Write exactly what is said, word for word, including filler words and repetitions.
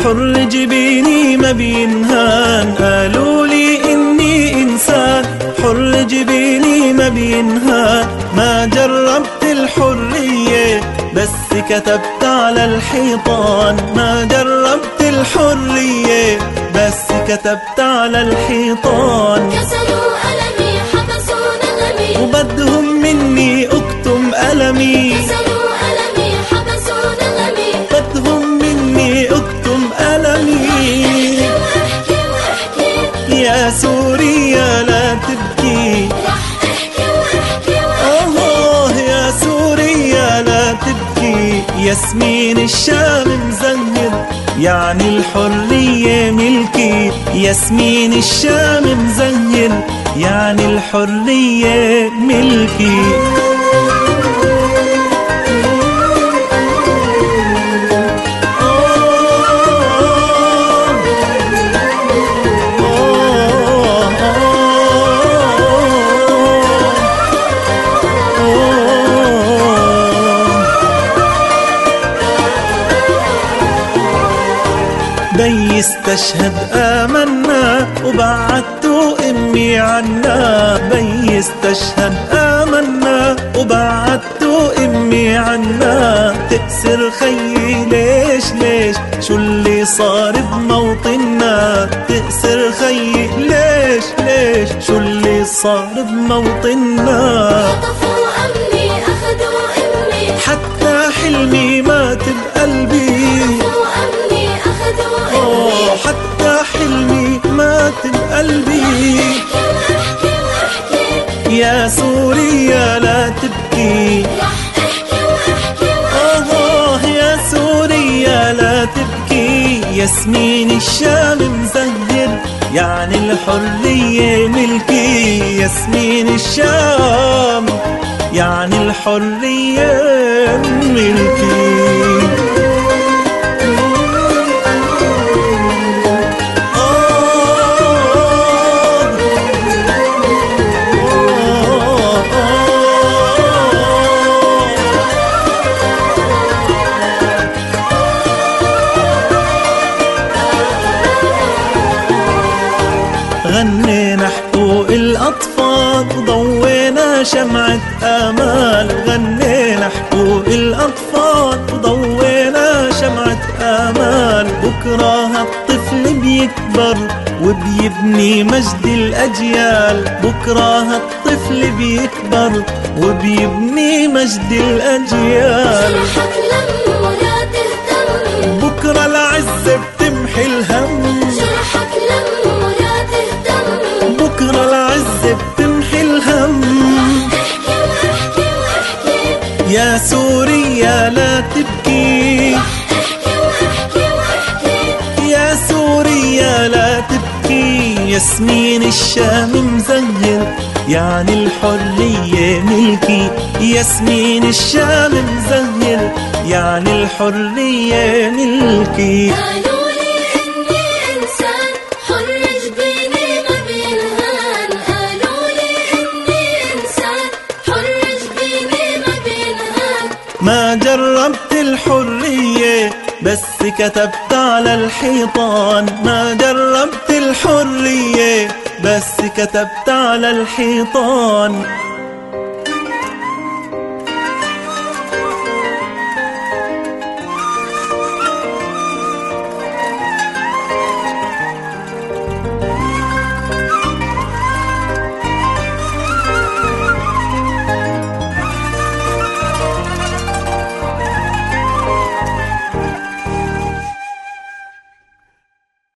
حر جبيني ما بينهان، قالوا لي إني إنسان حر جبيني ما بينهان. ما جربت الحرية بس كتبت على الحيطان، ما جربت الحرية بس كتبت على الحيطان. كسروا ألمي حبسوا نغمي وبدهم مني أكتم ألمي، كسروا ألمي حبسوا نغمي، بدهم مني أكتم ألمي. واحكي واحكي يا سوريا لا تبكي، رح احكي واحكي آه يا سوريا لا تبكي. ياسمين الشام مزهر يعني الحرية ملكي، ياسمين الشام مزهر يعني الحرية ملكي. بي استشهد آمنا وبعدتوا أمي عنا، بي استشهد آمنا وبعدتوا أمي عنا. تأسر خيي ليش ليش شو اللي صار بموطننا، تأسر خيي ليش ليش شو اللي صار بموطننا. خطفوا أمي أخذوا أمي، حتى حلمي مات بقلبي، خطفوا أمي أخذوا أوه حتى حلمي مات بقلبي. واحكي واحكي يا سوريا لا تبكي، رح احكي واحكي آه يا سوريا لا تبكي. ياسمين الشام مزهر يعني الحرية ملكي، ياسمين الشام يعني الحرية ملكي. غنينا حقوق الأطفال وضوينا شمعة آمال، غنينا حقوق الأطفال وضوينا شمعة آمال. بكرة هالطفل بيكبر وبيبني مجد الأجيال، بكرة هالطفل بيكبر وبيبني مجد الأجيال. جرحك لم ولا تهتم، بكرة العزة بتمحي الهم، جرحك لم ولا تهتم، بكرة العزة بتمحي الهم. احكي واحكي واحكي يا سوريا لا تبكي، احكي واحكي واحكي يا سوريا لا تبكي. ياسمين الشام مزهر يعني الحرية ملكي، ياسمين الشام مزهر يعني الحرية ملكي. قالوا لي إني إنسان حر جبيني ما بينهان، قالوا لي إني إنسان حر جبيني ما بينهان. ما جربت الحرية بس كتبت على الحيطان، ما جربت الحرية بس كتبت على الحيطان.